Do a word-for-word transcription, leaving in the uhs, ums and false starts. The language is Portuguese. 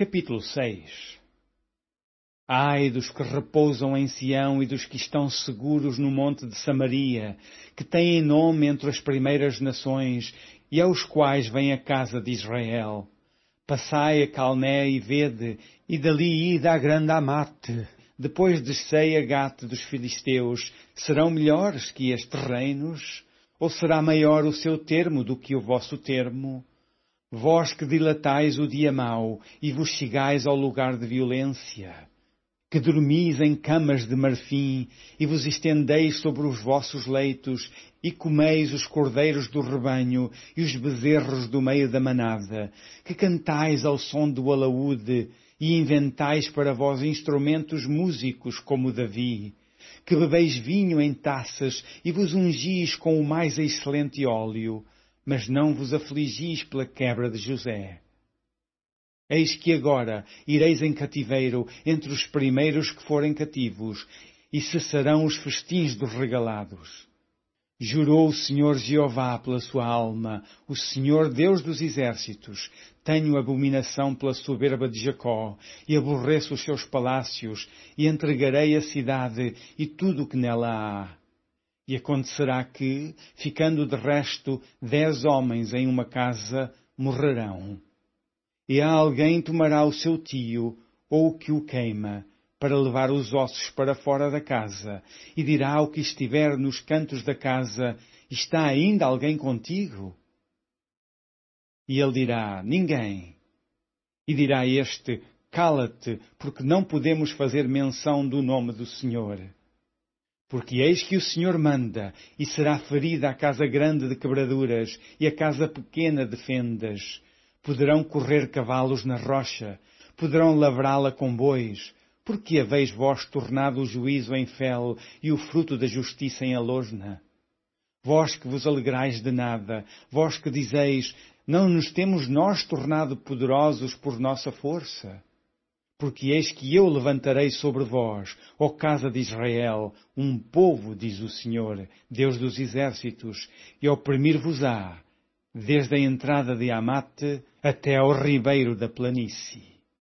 Capítulo seis. Ai dos que repousam em Sião e dos que estão seguros no monte de Samaria, que têm nome entre as primeiras nações e aos quais vem a casa de Israel. Passai a Calné e vede, e dali ide à grande Amate. Depois descei a Gate dos filisteus. Serão melhores que estes reinos? Ou será maior o seu termo do que o vosso termo? Vós que dilatais o dia mau e vos chegais ao lugar de violência, que dormis em camas de marfim e vos estendeis sobre os vossos leitos e comeis os cordeiros do rebanho e os bezerros do meio da manada, que cantais ao som do alaúde e inventais para vós instrumentos músicos como Davi, que bebeis vinho em taças e vos ungis com o mais excelente óleo, mas não vos afligis pela quebra de José. Eis que agora ireis em cativeiro entre os primeiros que forem cativos, e cessarão os festins dos regalados. Jurou o Senhor Jeová pela sua alma, o Senhor Deus dos exércitos: tenho abominação pela soberba de Jacó, e aborreço os seus palácios, e entregarei a cidade e tudo o que nela há. E acontecerá que, ficando de resto dez homens em uma casa, morrerão. E a alguém tomará o seu tio, ou o que o queima, para levar os ossos para fora da casa, e dirá ao que estiver nos cantos da casa: está ainda alguém contigo? E ele dirá: ninguém. E dirá este: cala-te, porque não podemos fazer menção do nome do Senhor. Porque eis que o Senhor manda, e será ferida a casa grande de quebraduras, e a casa pequena de fendas. Poderão correr cavalos na rocha, poderão lavrá-la com bois, porque haveis vós tornado o juízo em fel e o fruto da justiça em alosna. Vós que vos alegrais de nada, vós que dizeis: não nos temos nós tornado poderosos por nossa força? Porque eis que eu levantarei sobre vós, ó casa de Israel, um povo, diz o Senhor, Deus dos exércitos, e oprimir-vos-á, desde a entrada de Amate até ao ribeiro da planície.